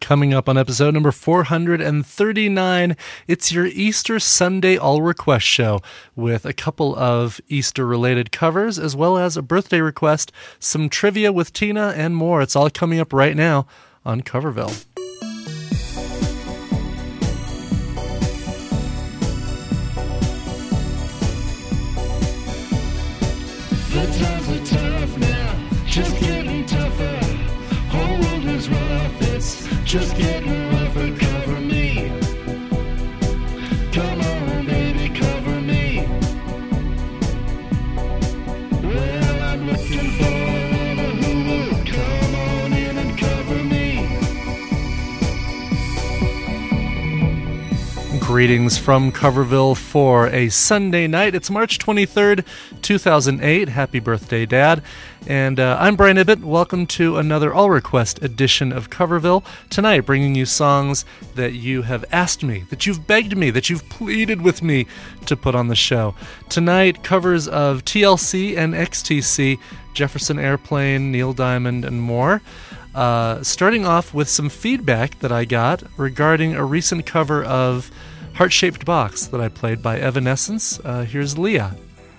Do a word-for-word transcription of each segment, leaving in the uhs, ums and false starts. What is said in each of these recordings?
Coming up on episode number four hundred thirty-nine, it's your Easter Sunday All Request show with a couple of Easter-related covers, as well as a birthday request, some trivia with Tina, and more. It's all coming up right now on Coverville. The times are tough now, just getting tougher. Whole world is rough, it's just getting rougher. Cover me, come on baby, cover me. Well, I'm looking for a lover who will come on in and cover me. Greetings from Coverville for a Sunday night. It's March twenty-third, two thousand eight. Happy birthday, Dad. And uh, I'm Brian Ibbett. Welcome to another All Request edition of Coverville. Tonight, bringing you songs that you have asked me, that you've begged me, that you've pleaded with me to put on the show. Tonight, covers of T L C and X T C, Jefferson Airplane, Neil Diamond, and more. Uh, starting off with some feedback that I got regarding a recent cover of Heart-Shaped Box that I played by Evanescence. Uh, here's Leah.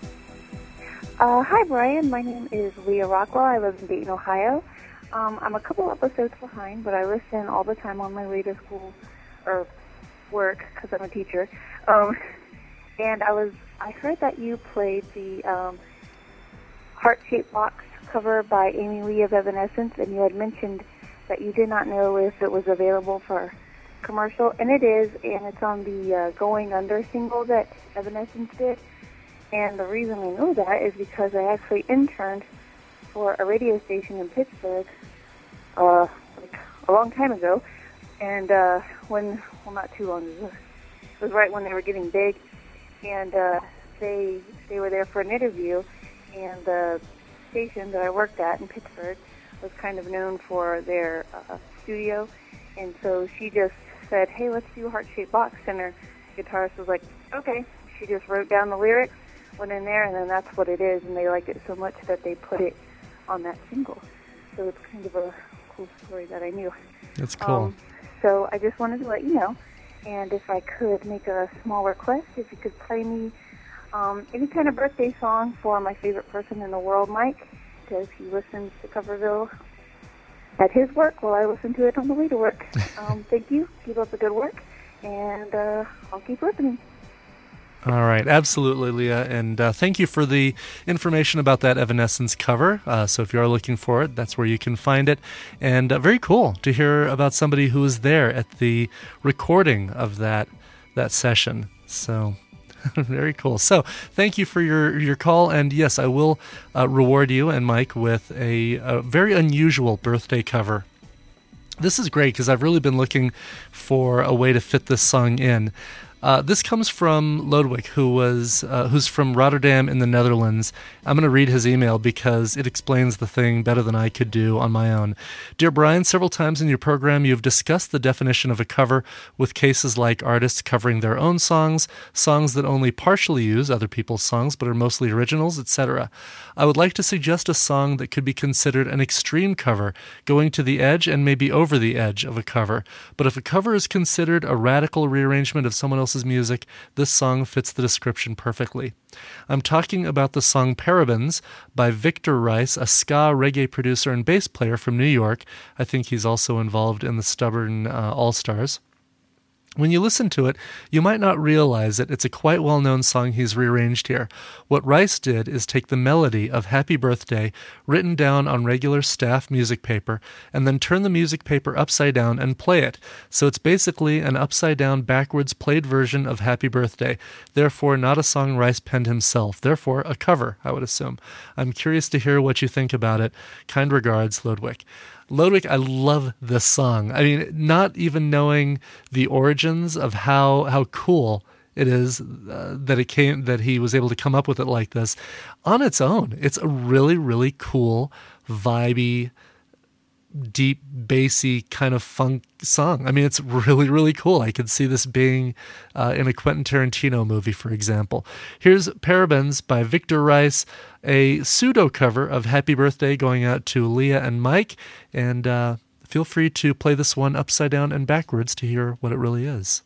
Uh, hi, Brian. My name is Leah Rockwell. I live in Dayton, Ohio. Um, I'm a couple episodes behind, but I listen all the time on my way to school or work because I'm a teacher. Um, and I was I heard that you played the um, Heart-Shaped Box cover by Amy Lee of Evanescence, and you had mentioned that you did not know if it was available for commercial, and it is, and it's on the uh, Going Under single that Evanescence did. And the reason I know that is because I actually interned for a radio station in Pittsburgh uh, like a long time ago. And uh, when, well, not too long ago, it was right when they were getting big. And uh, they they were there for an interview. And the station that I worked at in Pittsburgh was kind of known for their uh, studio. And so she just said, hey, let's do a Heart-Shaped Box. And her guitarist was like, okay. She just wrote down the lyrics, went in there, and then that's what it is, and they liked it so much that they put it on that single. So it's kind of a cool story that I knew. That's cool. Um, so I just wanted to let you know, and if I could make a small request, if you could play me um, any kind of birthday song for my favorite person in the world, Mike, because he listens to Coverville at his work while I listen to it on the way to work. Um, thank you. Keep up the good work, and uh, I'll keep listening. All right, absolutely, Leah, and uh, thank you for the information about that Evanescence cover. Uh, so if you are looking for it, that's where you can find it. And uh, very cool to hear about somebody who was there at the recording of that that session. So very cool. So thank you for your, your call, and yes, I will uh, reward you and Mike with a, a very unusual birthday cover. This is great because I've really been looking for a way to fit this song in. Uh, this comes from Lodewijk, who was uh, who's from Rotterdam in the Netherlands. I'm going to read his email because it explains the thing better than I could do on my own. Dear Brian, several times in your program you've discussed the definition of a cover with cases like artists covering their own songs, songs that only partially use other people's songs but are mostly originals, et cetera. I would like to suggest a song that could be considered an extreme cover, going to the edge and maybe over the edge of a cover. But if a cover is considered a radical rearrangement of someone else's music, this song fits the description perfectly. I'm talking about the song Parabens by Victor Rice, a ska reggae producer and bass player from New York. I think he's also involved in the Stubborn uh, All-Stars. When you listen to it, you might not realize it. It's a quite well-known song he's rearranged here. What Rice did is take the melody of Happy Birthday, written down on regular staff music paper, and then turn the music paper upside down and play it. So it's basically an upside-down, backwards played version of Happy Birthday. Therefore, not a song Rice penned himself. Therefore, a cover, I would assume. I'm curious to hear what you think about it. Kind regards, Lodewijk. Lodewijk, I love this song. I mean, not even knowing the origins of how how cool it is uh, that it came that he was able to come up with it like this on its own. It's a really, really cool, vibey, deep, bassy kind of funk song. I mean, it's really, really cool. I could see this being uh, in a Quentin Tarantino movie, for example. Here's Parabens by Victor Rice, a pseudo cover of Happy Birthday going out to Leah and Mike. And uh, feel free to play this one upside down and backwards to hear what it really is.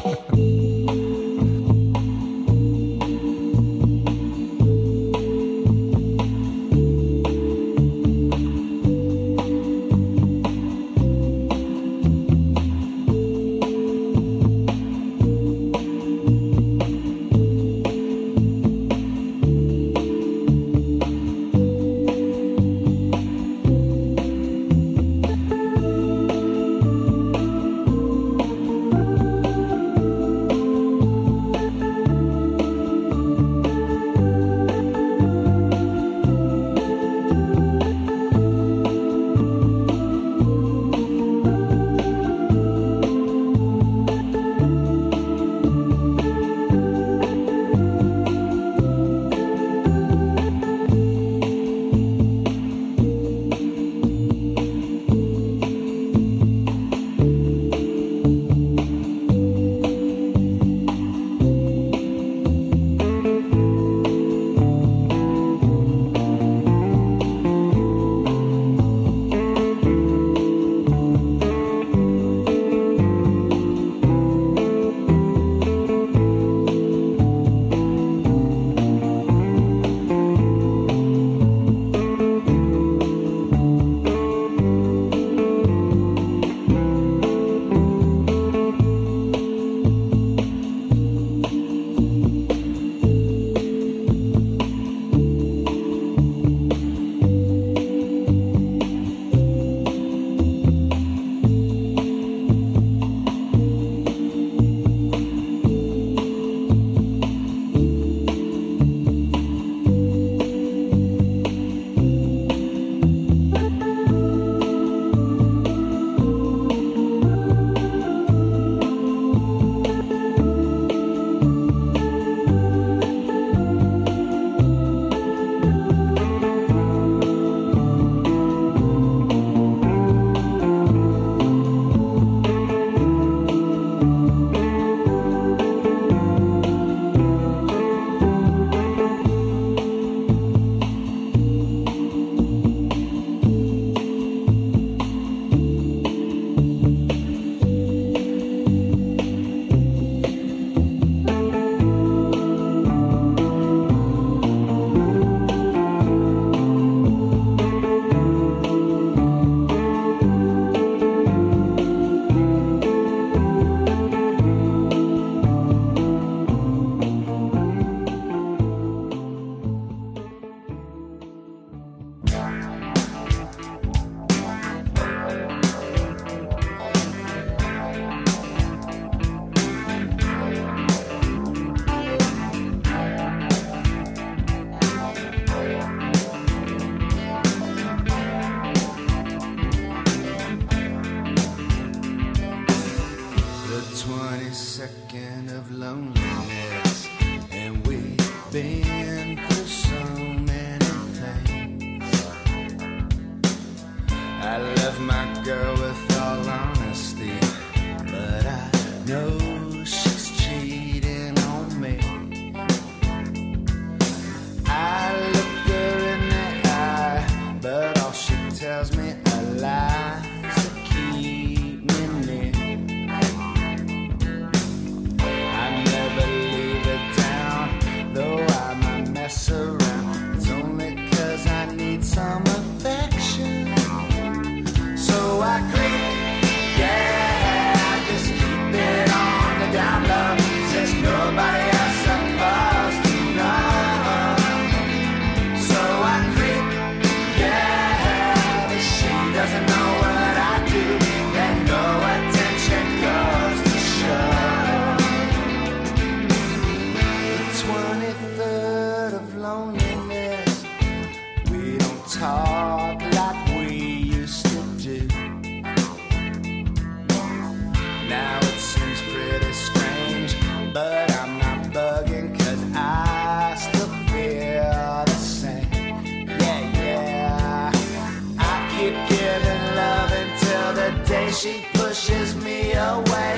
She pushes me away,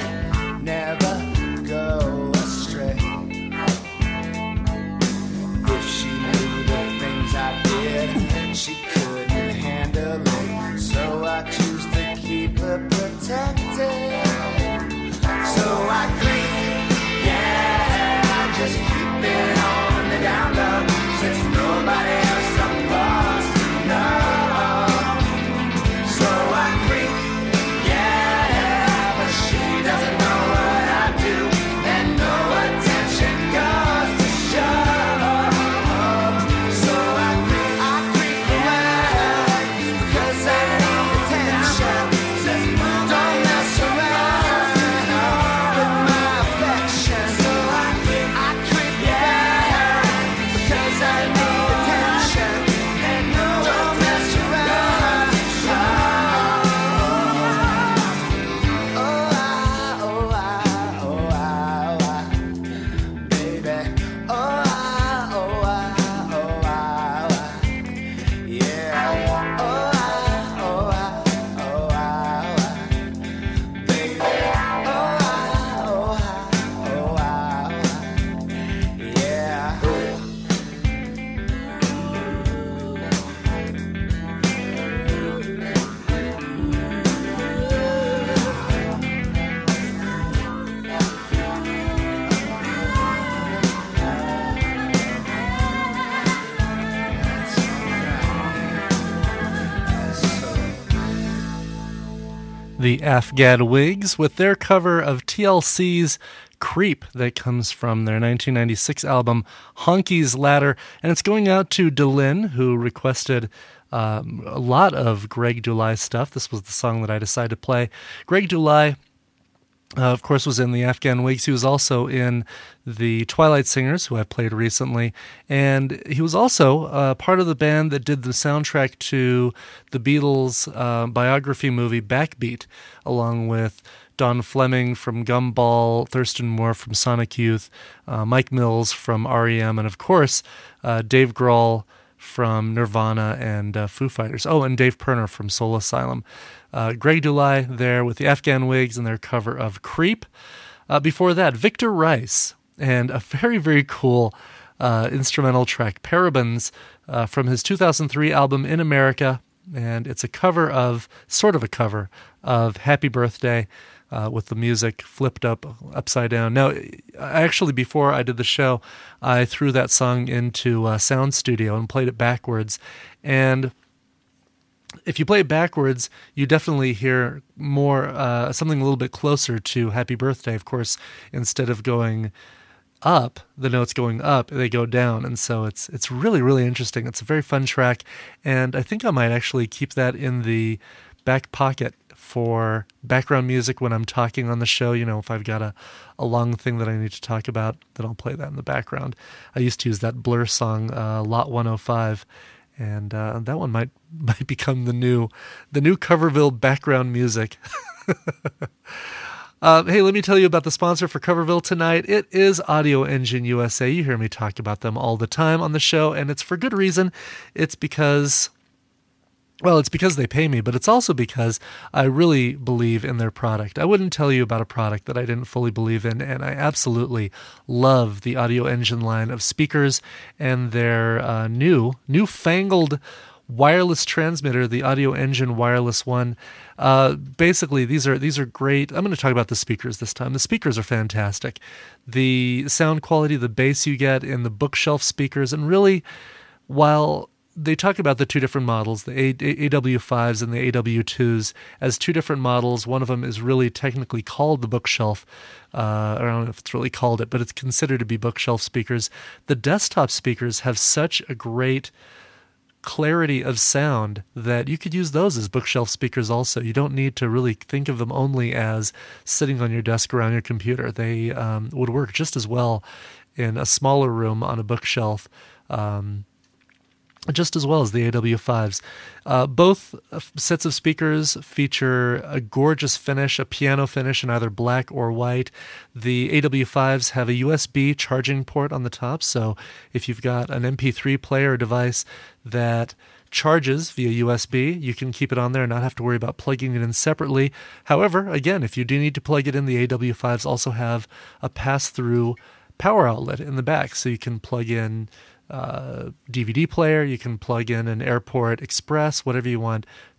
never go astray. If she knew the things I did, she couldn't handle it. So I choose to keep protected. So I creep, yeah, just keep it on the down low, since nobody else supposed to know. So I creep, yeah, but she doesn't know what I do, and no attention goes to show. So I creep, I creep away, because I need attention. Don't mess around with my affection. So I creep, I creep away, because I need attention. And no, don't mess around. Oh, I, oh, I, oh, I, oh, I, baby. Oh, I, oh, I, oh, I, oh, I, yeah. Oh, I, oh, I, oh, I, oh, I, baby. Oh, I, oh, I, oh, I, oh, I, yeah. The Afghan Wigs with their cover of T L C's Creep that comes from their nineteen ninety-six album Honky's Ladder, and it's going out to Delin, who requested um, a lot of Greg Dulai stuff. This was the song that I decided to play. Greg Dulai, Uh, of course, was in the Afghan Wigs. He was also in the Twilight Singers, who I've played recently. And he was also uh, part of the band that did the soundtrack to the Beatles uh, biography movie Backbeat, along with Don Fleming from Gumball, Thurston Moore from Sonic Youth, uh, Mike Mills from R E M, and of course, uh, Dave Grohl from Nirvana and uh, Foo Fighters. Oh, and Dave Pirner from Soul Asylum. Uh, Greg Dulai there with the Afghan Wigs and their cover of Creep. Uh, before that, Victor Rice and a very, very cool uh, instrumental track, Parabens, uh, from his two thousand three album In America. And it's a cover of, sort of a cover of Happy Birthday, Uh, with the music flipped up upside down. Now, actually, before I did the show, I threw that song into uh, Sound Studio and played it backwards. And if you play it backwards, you definitely hear more, uh, something a little bit closer to Happy Birthday. Of course, instead of going up, the notes going up, they go down. And so it's it's really, really interesting. It's a very fun track. And I think I might actually keep that in the back pocket for background music when I'm talking on the show. You know, if I've got a, a long thing that I need to talk about, then I'll play that in the background. I used to use that Blur song, uh, Lot one oh five, and uh, that one might might become the new the new Coverville background music. uh, hey, let me tell you about the sponsor for Coverville tonight. It is Audio Engine U S A. You hear me talk about them all the time on the show, and it's for good reason. It's because... Well, it's because they pay me, but it's also because I really believe in their product. I wouldn't tell you about a product that I didn't fully believe in, and I absolutely love the Audio Engine line of speakers and their uh, new, newfangled wireless transmitter, the Audio Engine Wireless One. Uh, basically, these are these are great. I'm going to talk about the speakers this time. The speakers are fantastic. The sound quality, the bass you get in the bookshelf speakers, and really, while they talk about the two different models, the A W fives and the A W twos, as two different models. One of them is really technically called the bookshelf. Uh, I don't know if it's really called it, but it's considered to be bookshelf speakers. The desktop speakers have such a great clarity of sound that you could use those as bookshelf speakers also. You don't need to really think of them only as sitting on your desk or on your computer. They um, would work just as well in a smaller room on a bookshelf, um, just as well as the A W fives. Uh, both sets of speakers feature a gorgeous finish, a piano finish in either black or white. The A W fives have a U S B charging port on the top, so if you've got an M P three player or device that charges via U S B, you can keep it on there and not have to worry about plugging it in separately. However, again, if you do need to plug it in, the A W fives also have a pass-through power outlet in the back, so you can plug in uh, D V D player, you can plug in an Airport Express, whatever you want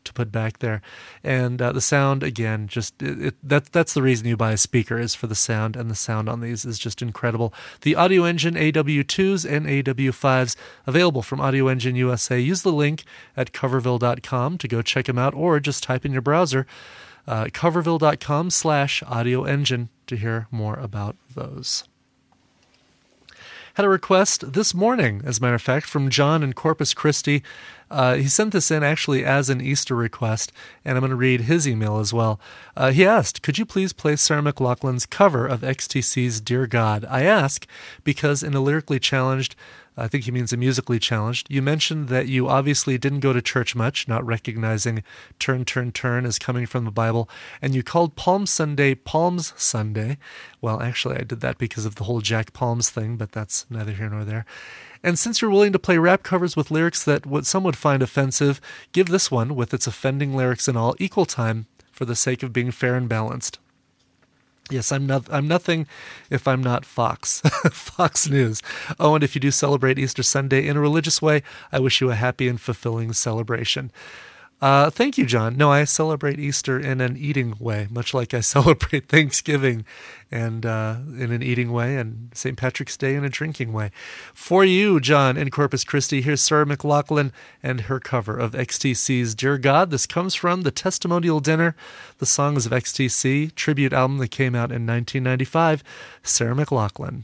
to put back there. And uh, the sound, again, just it, it, that, that's the reason you buy a speaker, is for the sound, and the sound on these is just incredible. The Audio Engine A W twos and A W fives available from Audio Engine U S A. Use the link at coverville dot com to go check them out, or just type in your browser uh, coverville dot com slash audio engine to hear more about those. Had a request this morning, as a matter of fact, from John in Corpus Christi. Uh, he sent this in actually as an Easter request, and I'm going to read his email as well. Uh, he asked, could you please play Sarah McLachlan's cover of X T C's Dear God? I ask because in a lyrically challenged, I think he means a musically challenged, you mentioned that you obviously didn't go to church much, not recognizing turn, turn, turn as coming from the Bible, and you called Palm Sunday Palms Sunday. Well, actually, I did that because of the whole Jack Palms thing, but that's neither here nor there. And since you're willing to play rap covers with lyrics that what some would find offensive, give this one, with its offending lyrics and all, equal time for the sake of being fair and balanced. Yes, I'm not, I'm nothing if I'm not Fox, Fox News. Oh, and if you do celebrate Easter Sunday in a religious way, I wish you a happy and fulfilling celebration. Uh, thank you, John. No, I celebrate Easter in an eating way, much like I celebrate Thanksgiving and uh, in an eating way, and Saint Patrick's Day in a drinking way. For you, John in Corpus Christi, here's Sarah McLachlan and her cover of X T C's Dear God. This comes from The Testimonial Dinner, the Songs of X T C tribute album that came out in nineteen ninety-five. Sarah McLachlan.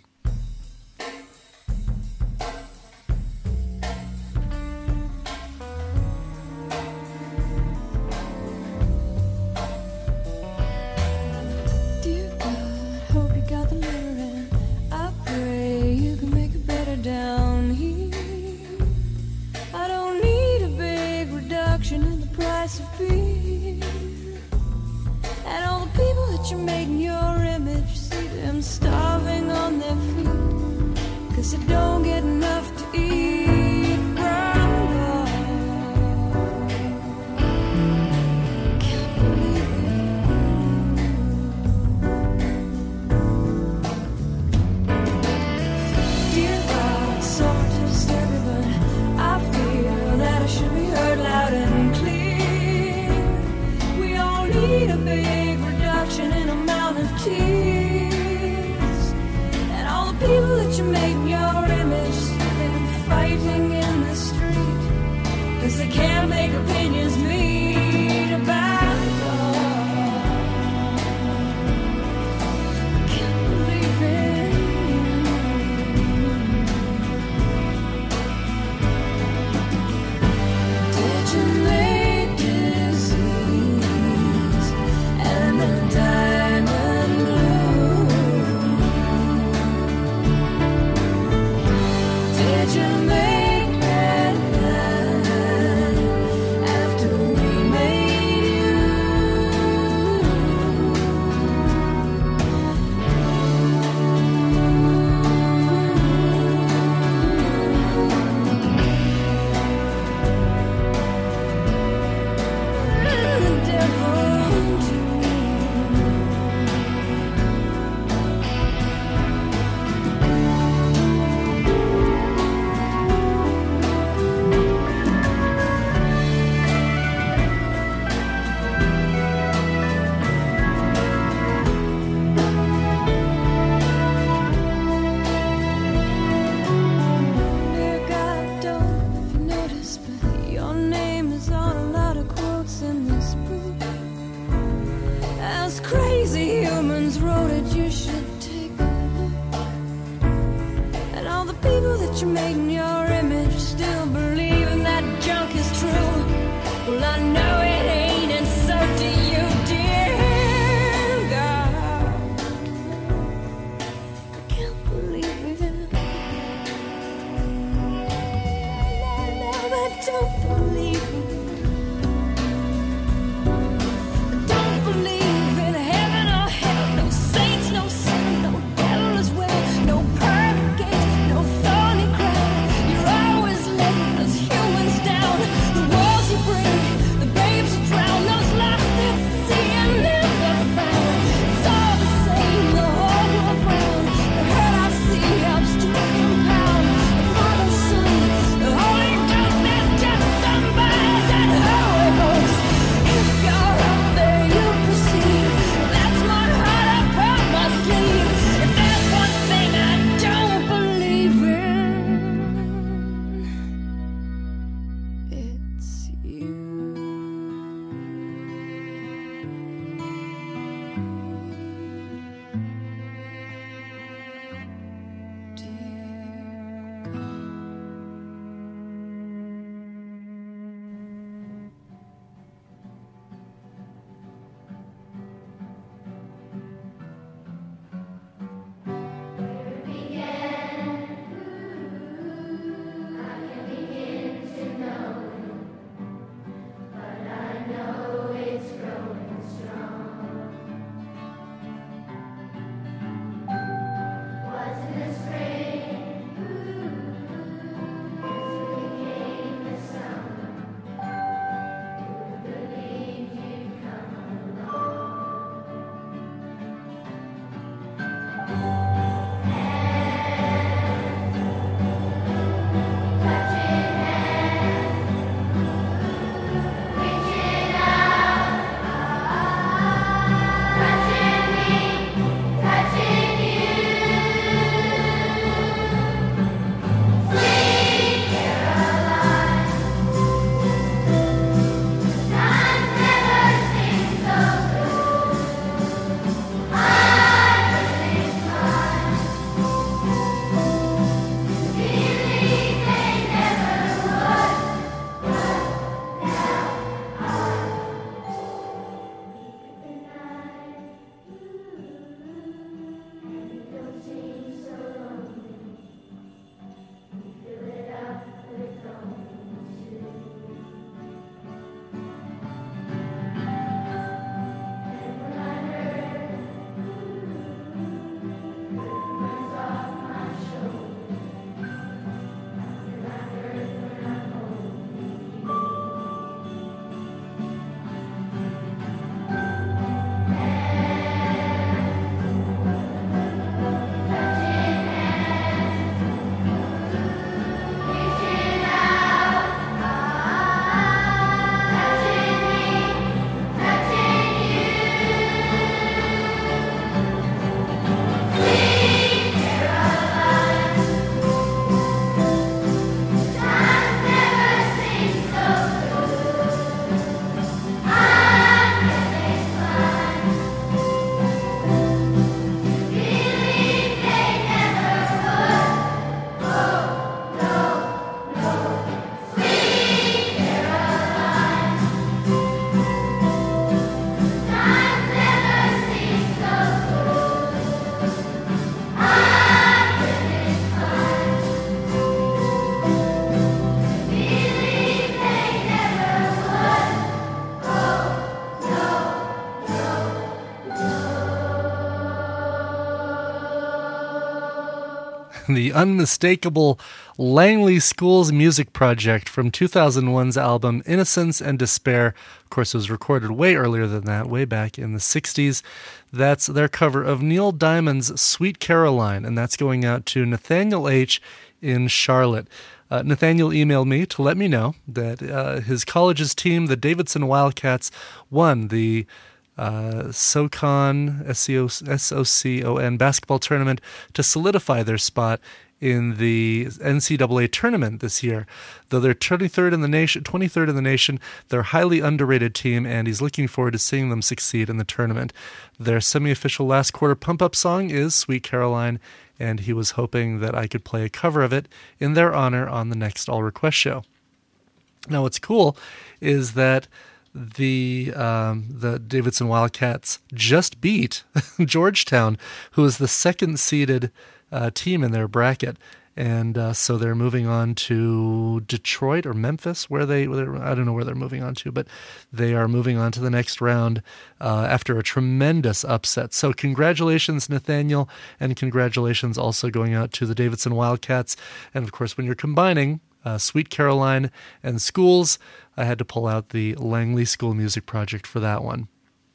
Down here, I don't need a big reduction in the price of beer. And all the people that you made in your image, see them starving on their feet, 'cause they don't get enough to eat from God. Can't believe it. Dear God, sorry to disturb you, but I feel that I should be heard loud and clear. We all need a big reduction in amount of tears. And all the people that you made in your image, they're fighting in the street, 'cause they can't make opinions meet about God. Can't believe it. Did you make disease and then diamond blue? Did you make that after we the unmistakable Langley Schools Music Project from two thousand one's album Innocence and Despair. Of course, it was recorded way earlier than that, way back in the sixties. That's their cover of Neil Diamond's Sweet Caroline, and that's going out to Nathaniel H. in Charlotte. Uh, Nathaniel emailed me to let me know that uh, his college's team, the Davidson Wildcats, won the uh, SoCon, S O C O N basketball tournament to solidify their spot in the N C double A tournament this year. Though they're twenty-third in the nation, twenty-third in the nation, they're a highly underrated team, and he's looking forward to seeing them succeed in the tournament. Their semi-official last quarter pump-up song is Sweet Caroline, and he was hoping that I could play a cover of it in their honor on the next All Request show. Now, what's cool is that the um, the Davidson Wildcats just beat Georgetown, who is the second-seeded uh, team in their bracket, and uh, so they're moving on to Detroit or Memphis, where they where I don't know where they're moving on to, but they are moving on to the next round uh, after a tremendous upset. So congratulations, Nathaniel, and congratulations also going out to the Davidson Wildcats. And of course, when you're combining Uh, Sweet Caroline and Schools, I had to pull out the Langley School Music Project for that one.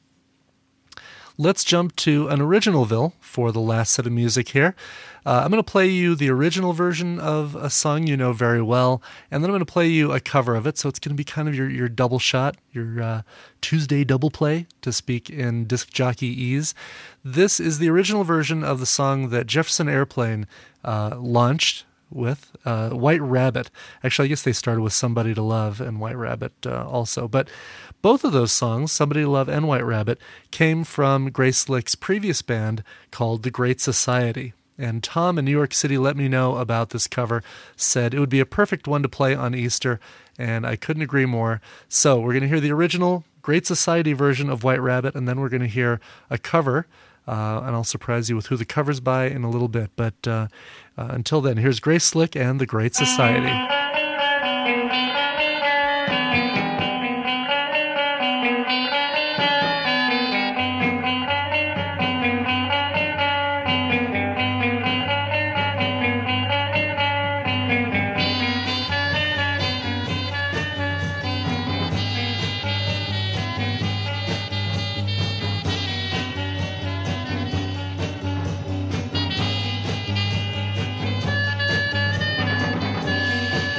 Let's jump to an originalville for the last set of music here. Uh, I'm going to play you the original version of a song you know very well, and then I'm going to play you a cover of it, so it's going to be kind of your, your double shot, your uh, Tuesday double play, to speak in disc jockey ease. This is the original version of the song that Jefferson Airplane uh, launched with uh, White Rabbit. Actually, I guess they started with Somebody to Love and White Rabbit uh, also. But both of those songs, Somebody to Love and White Rabbit, came from Grace Slick's previous band called The Great Society. And Tom in New York City let me know about this cover, said it would be a perfect one to play on Easter, and I couldn't agree more. So we're going to hear the original Great Society version of White Rabbit, and then we're going to hear a cover. Uh, and I'll surprise you with who the cover's by in a little bit. But uh, uh, until then, here's Grace Slick and the Great Society. Thank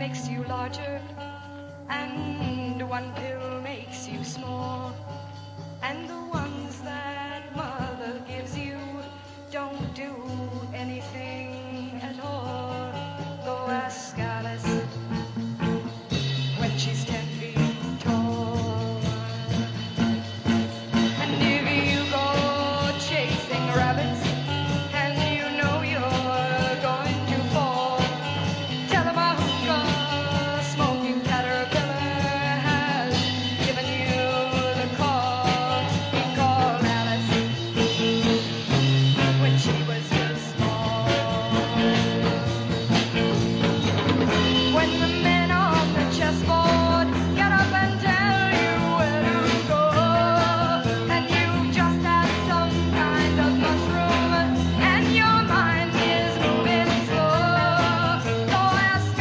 makes you larger, and one pill makes you small. And the ones that mother gives you don't do anything at all. Go ask Alice when she's ten feet tall. And if you go chasing rabbits and you know you're going to fall, tell them a hookah smoking caterpillar has given you the call. He called Alice when she was just small. When the men on the chessboard get up and tell you where to go, and you've just had some kind of mushroom, and your mind is moving slow, go ask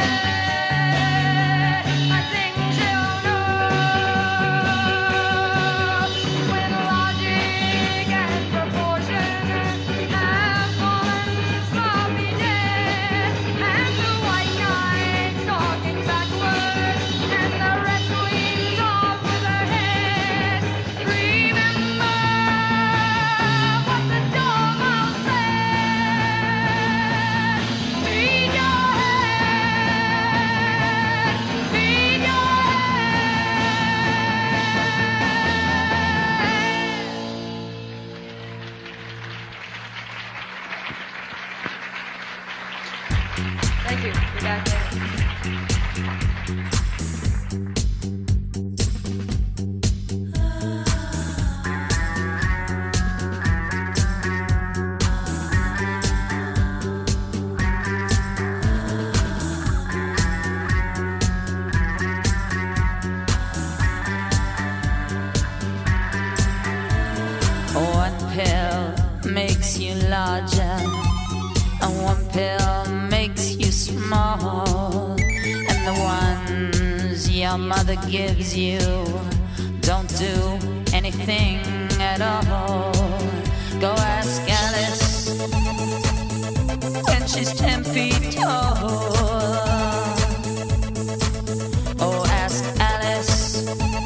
Alice, I think she'll know. When logic and proportion have fallen sloppy dead, and the white knight stalking backwards, and the red queen's off with her head, remember what the dormouse said. Feed your head, feed your head. Thank you. Be back later. One pill makes you larger, and one pill makes you small. And the ones your mother gives you don't do anything at all. Go ask Alice when she's ten feet tall. Oh, ask Alice,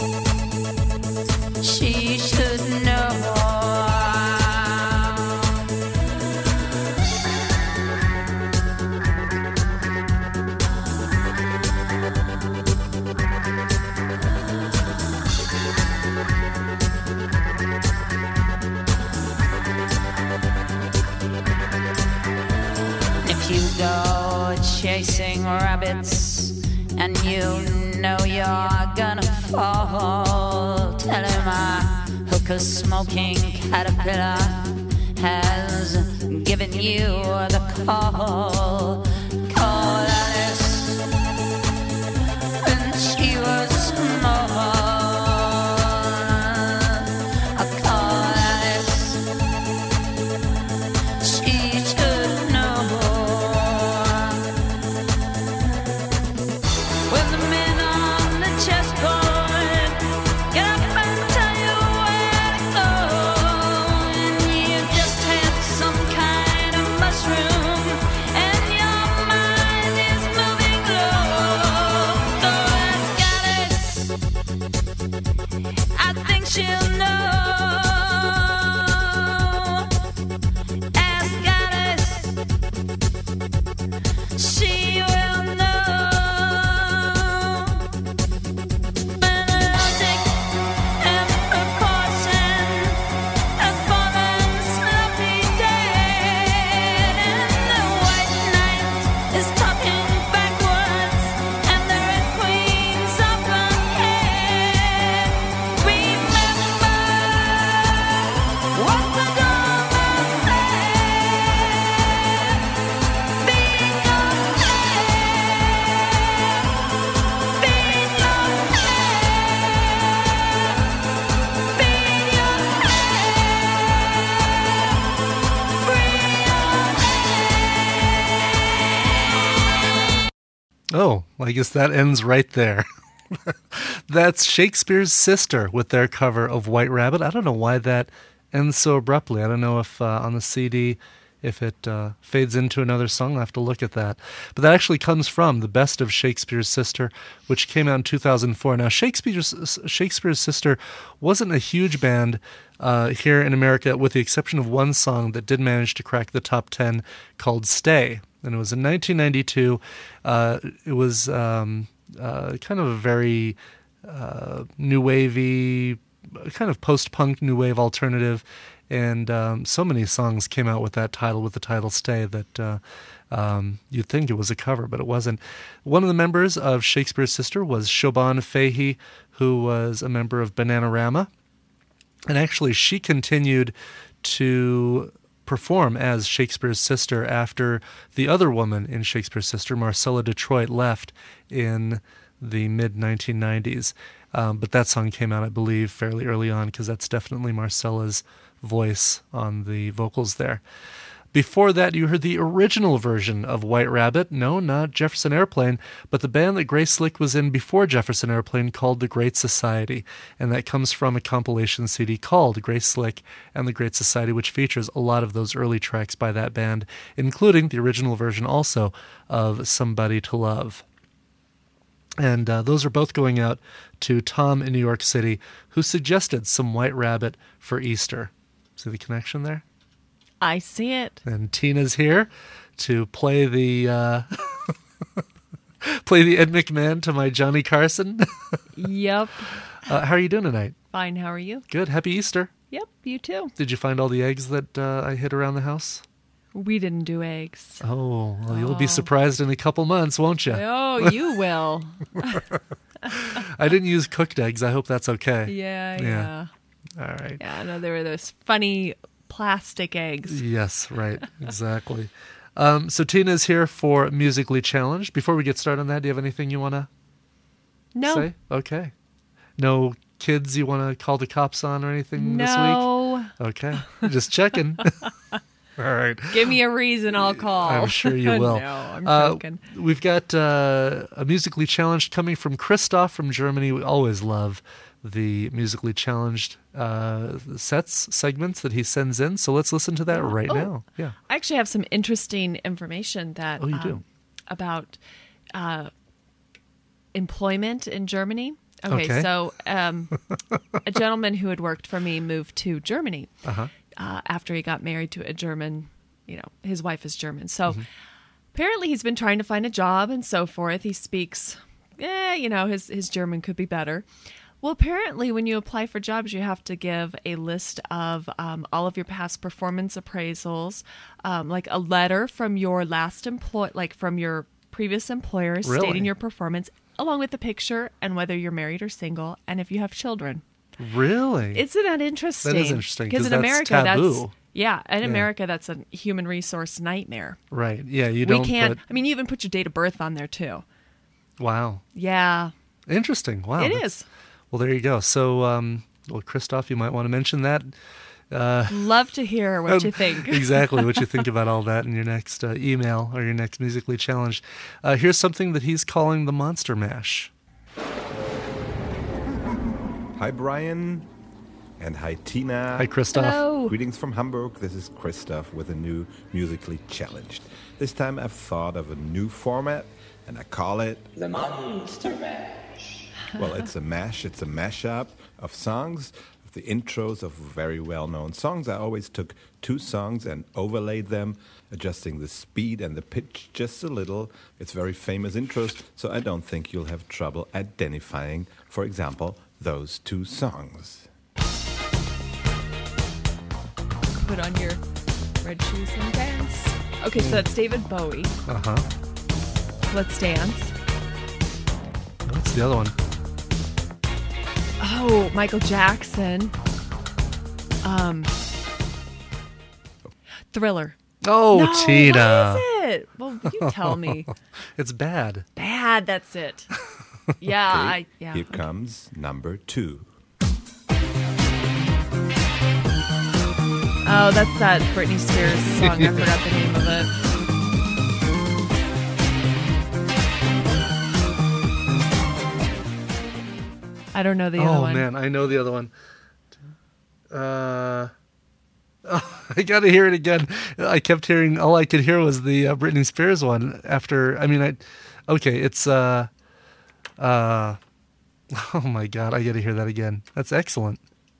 she should know. If you go chasing rabbits and you know you're gonna fall, tell him a hookah smoking caterpillar has given you the call. Call Alice when she was small. I call Alice, she should know. When the men on the chessboard get up and tell you where to go, and you just had some kind of mushroom, and your mind is moving low, go ask Alice, I think she'll know. Ask Alice, she will know. When logic and proportion have fallen sloppy dead, and the white knight is talking backwards, and the red queen's up ahead, remember what the dormouse said. Feed your head, feed your head, feed your head, free your head. Oh, I guess that ends right there. That's Shakespeare's Sister with their cover of White Rabbit. I don't know why that ends so abruptly. I don't know if uh, on the C D If it uh, fades into another song, I'll have to look at that. But that actually comes from The Best of Shakespeare's Sister, which came out in two thousand four. Now, Shakespeare's, Shakespeare's Sister wasn't a huge band uh, here in America, with the exception of one song that did manage to crack the top ten called Stay. And it was in nineteen ninety-two. Uh, it was um, uh, kind of a very uh, new wavy, kind of post-punk new wave alternative. And um, so many songs came out with that title, with the title Stay, that uh, um, you'd think it was a cover, but it wasn't. One of the members of Shakespeare's Sister was Siobhan Fahey, who was a member of Bananarama. And actually, she continued to perform as Shakespeare's Sister after the other woman in Shakespeare's Sister, Marcella Detroit, left in the mid nineteen nineties. Um, but that song came out, I believe, fairly early on, because that's definitely Marcella's voice on the vocals there. Before that, you heard the original version of White Rabbit. No, not Jefferson Airplane, but the band that Grace Slick was in before Jefferson Airplane, called The Great Society. And that comes from a compilation C D called Grace Slick and The Great Society, which features a lot of those early tracks by that band, including the original version also of Somebody to Love. And uh, those are both going out to Tom in New York City, who suggested some White Rabbit for Easter. See the connection there? I see it. And Tina's here to play the uh, play the Ed McMahon to my Johnny Carson. Yep. Uh, how are you doing tonight? Fine. How are you? Good. Happy Easter. Yep. You too. Did you find all the eggs that uh, I hid around the house? We didn't do eggs. Oh, well, you'll be Oh. surprised in a couple months, won't you? Oh, you will. I didn't use cooked eggs. I hope that's okay. Yeah, Yeah. yeah. All right. Yeah, no, there were those funny plastic eggs. Yes, right. Exactly. um, so Tina's here for Musically Challenged. Before we get started on that, do you have anything you want to No. say? Okay. No kids you want to call the cops on or anything this week? No. Okay. Just checking. All right. Give me a reason, I'll call. I'm sure you will. No, I'm Uh, joking. We've got uh, a Musically Challenged coming from Christoph from Germany. We always love the Musically Challenged uh, sets, segments that he sends in. So let's listen to that right Oh. now. Yeah. I actually have some interesting information that Oh, you do? um, about uh, employment in Germany. Okay, Okay. so um, a gentleman who had worked for me moved to Germany Uh-huh. uh, after he got married to a German, you know, his wife is German. So Mm-hmm. apparently he's been trying to find a job and so forth. He speaks, eh, you know, his, his German could be better. Well, apparently when you apply for jobs, you have to give a list of um, all of your past performance appraisals, um, like a letter from your last employ, like from your previous employer Really? stating your performance, along with a picture and whether you're married or single, and if you have children. Really? Isn't that interesting? That is interesting, 'cause in that's America, taboo. that's yeah, in Yeah. America, that's a human resource nightmare. Right. Yeah, you We don't can't. put... I mean, you even put your date of birth on there too. Wow. Yeah, Interesting. Wow. it that's- is. Well, there you go. So, um, well, Christoph, you might want to mention that. Uh, Love to hear what you think. exactly what you think about all that in your next uh, email or your next Musically Challenged. Uh, here's something that he's calling the Monster Mash. Hi, Brian. And hi, Tina. Hi, Christoph. Hello. Greetings from Hamburg. This is Christoph with a new Musically Challenged. This time I've thought of a new format, and I call it The Monster Mash. Well, it's a mash, it's a mashup of songs, of the intros of very well-known songs. I always took two songs and overlaid them, adjusting the speed and the pitch just a little. It's very famous intros, so I don't think you'll have trouble identifying, for example, those two songs. Put on your red shoes and dance. Okay, so that's David Bowie. Uh-huh. Let's Dance. What's the other one? Oh, Michael Jackson. Um, Thriller. Oh, no, Tina. What is it? Well, you tell me. It's bad. Bad. That's it. Yeah. Okay, I, yeah. Here comes number two. Oh, that's that Britney Spears song. I forgot the name of it. I don't know the other Oh, one. man, I know the other one. Uh, I got to hear it again. I kept hearing, all I could hear was the uh, Britney Spears one after, I mean, I, okay, it's, uh, uh, oh my God, I got to hear that again. That's excellent.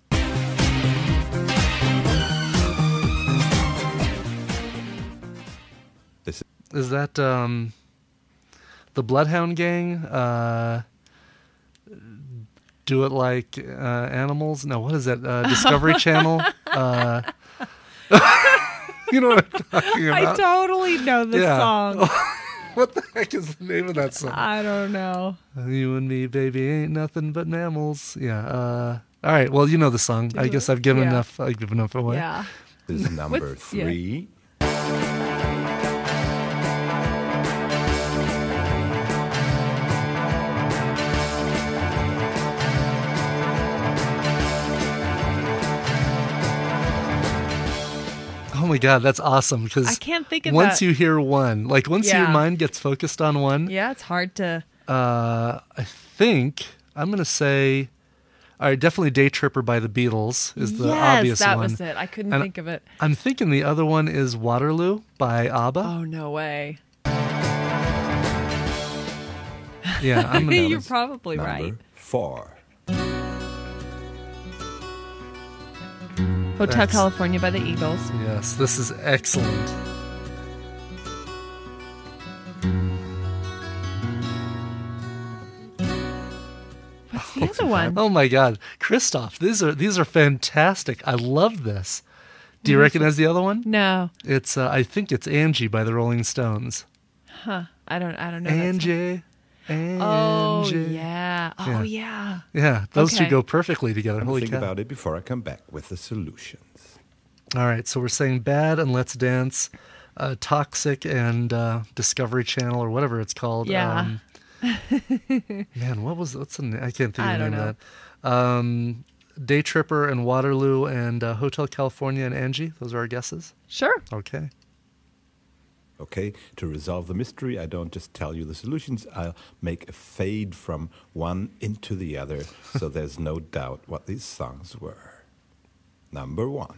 This Is that, um, the Bloodhound Gang? Uh, do it like, uh, animals? No, what is that? Uh, Discovery Channel? Uh, you know what I'm talking I about? totally know the Yeah. song. What the heck is the name of that song? I don't know. You and me, baby, ain't nothing but mammals. Yeah. Uh, all right. Well, you know the song. I guess I've given Yeah. enough. I've given enough away. Yeah. is number What's- yeah. three. Oh my God, that's awesome. Because I can't think of once that. you hear one, like once your Yeah. mind gets focused on one, Yeah, it's hard to. uh, I think I'm gonna say, all right, definitely "Day Tripper" by the Beatles is the yes, obvious that one. was it. I couldn't And think of it. I'm thinking the other one is "Waterloo" by ABBA. Oh no way! Yeah, I'm gonna. You're probably Number right. four. Hotel That's- California by the Eagles. Yes, this is excellent. What's the other one? Oh my God, Christoph, these are these are fantastic. I love this. Do you recognize the other one? No, It's uh, I think it's Angie by the Rolling Stones. huh? I don't. I don't know. that song. Angie, Angie. Oh yeah. Oh yeah. Yeah, those two Okay. go perfectly together. I'm Holy think cow! about it before I come back with the solutions. All right, so we're saying "Bad" and "Let's Dance," uh, "Toxic" and uh, Discovery Channel or whatever it's called. Yeah. Um, man, what was what's the name? I can't think I of the don't name know. of that. Um, Day Tripper and Waterloo and uh, Hotel California and Angie. Those are our guesses. Sure. Okay. Okay, to resolve the mystery, I don't just tell you the solutions, I'll make a fade from one into the other so there's no doubt what these songs were. Number one.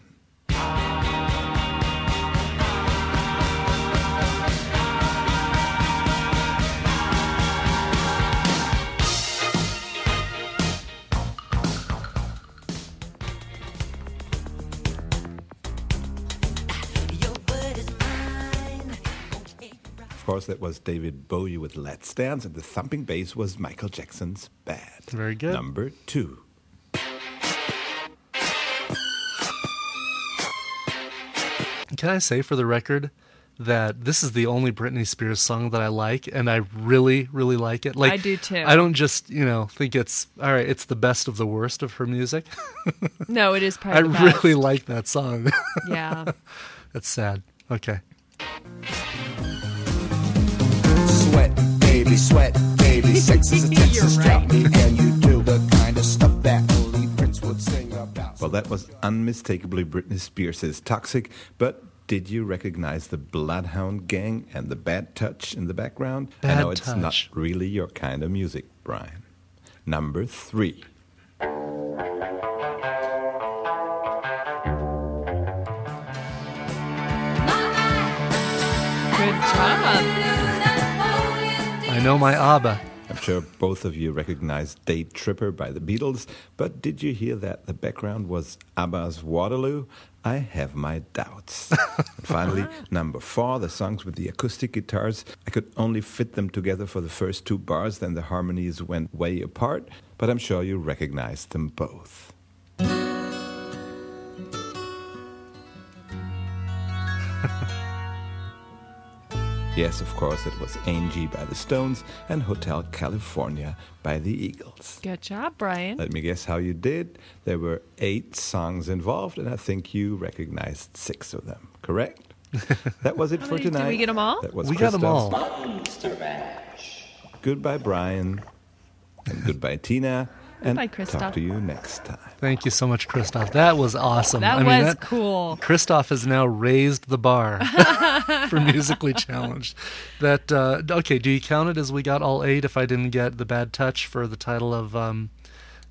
Of course, that was David Bowie with Let's Dance, and the thumping bass was Michael Jackson's Bad. Very good. Number two. Can I say for the record that this is the only Britney Spears song that I like, and I really, really like it. Like I do too. I don't just, you know, think it's all right. It's the best of the worst of her music. No, it is I probably the best. really like that song. Yeah. That's sad. Okay. Sweat, baby, sweat, baby. Sex is a Texas drought. Me and you do the kind of stuff that only Prince would sing about. Well, that was unmistakably Britney Spears' Toxic, but did you recognize the Bloodhound Gang and the Bad Touch in the background? I Bad know it's Touch. not really your kind of music, Brian. Number three. Good job. I know my ABBA. I'm sure both of you recognized Day Tripper by the Beatles, but did you hear that the background was ABBA's Waterloo? I have my doubts. And finally, number four, the songs with the acoustic guitars. I could only fit them together for the first two bars, then the harmonies went way apart, but I'm sure you recognized them both. Yes, of course, it was Angie by the Stones and Hotel California by the Eagles. Good job, Brian. Let me guess how you did. There were eight songs involved, and I think you recognized six of them, correct? That was it How for many- did tonight. we get 'em all? That was We got 'em Christoph's. all. Monster Mash. Goodbye, Brian. And goodbye, Tina. And Goodbye, Christoph. talk to you next time. Thank you so much, Christoph. That was awesome. That I mean, was that, cool. Christoph has now raised the bar for musically challenged. That uh, okay? Do you count it as we got all eight? If I didn't get the Bad Touch for the title of um,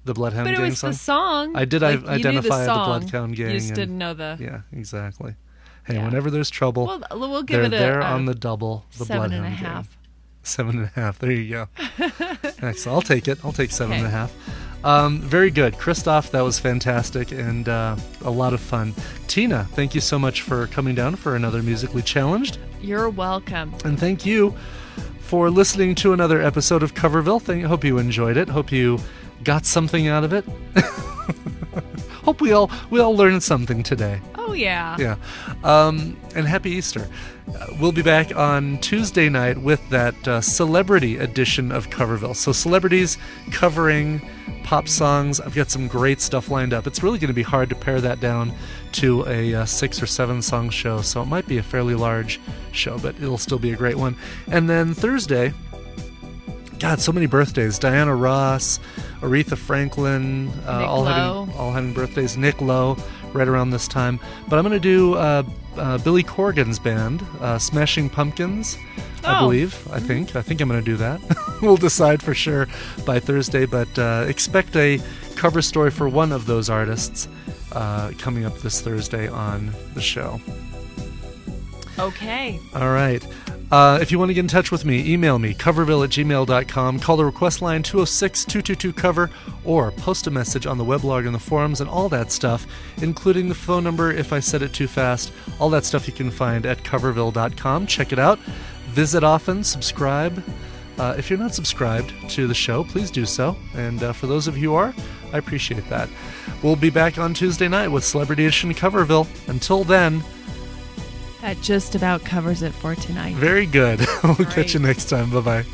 The Bloodhound But it Gang was song? the song. I did Like, I- you knew identify the, song. Bloodhound Gang. You just and- didn't know the. Yeah, exactly. Hey, Yeah. whenever there's trouble, Well, we'll give they're it a, there a on the double. The seven and a Bloodhound Gang. half. Seven and a half. There you go. Excellent. I'll take it. I'll take seven and a Okay. half. Um, very good. Christoph, that was fantastic and uh, a lot of fun. Tina, thank you so much for coming down for another Musically Challenged. You're welcome. And thank you for listening to another episode of Coverville. Thank, hope you enjoyed it. Hope you got something out of it. Hope we all we all learned something today. Oh yeah. Yeah. Um, and happy Easter. Uh, we'll be back on Tuesday night with that uh, celebrity edition of Coverville. So celebrities covering pop songs. I've got some great stuff lined up. It's really going to be hard to pare that down to a uh, six or seven song show. So it might be a fairly large show, but it'll still be a great one. And then Thursday, God, so many birthdays. Diana Ross, Aretha Franklin, uh, Nick all Lowe. having all having birthdays. Nick Lowe, right around this time. But I'm going to do uh, uh, Billy Corgan's band, uh, Smashing Pumpkins, I Oh. believe. I think. I think I'm going to do that. We'll decide for sure by Thursday. But uh, expect a cover story for one of those artists uh, coming up this Thursday on the show. Okay. All right. Uh, if you want to get in touch with me, email me, coverville at gmail dot com, call the request line two oh six, two two two, cover, or post a message on the weblog and the forums and all that stuff, including the phone number if I said it too fast. All that stuff you can find at coverville dot com. Check it out. Visit often, subscribe. Uh, if you're not subscribed to the show, please do so. And uh, for those of you who are, I appreciate that. We'll be back on Tuesday night with Celebrity Edition Coverville. Until then, That just about covers it for tonight. very good. We'll Great. catch you next time. Bye-bye.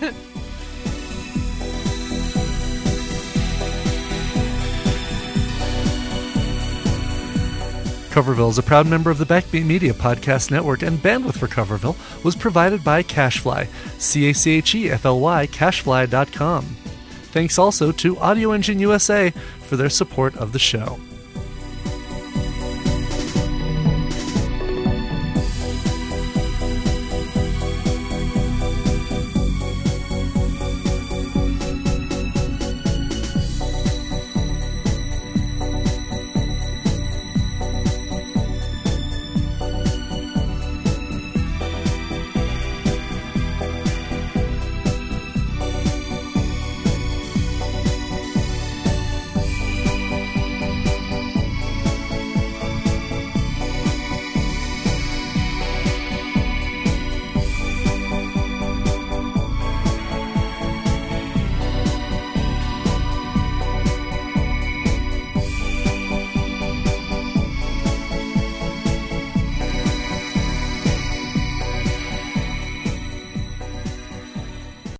Coverville is a proud member of the Backbeat Media Podcast Network, and bandwidth for Coverville was provided by CacheFly, C A C H E F L Y, cachefly dot com. Thanks also to Audio Engine U S A for their support of the show.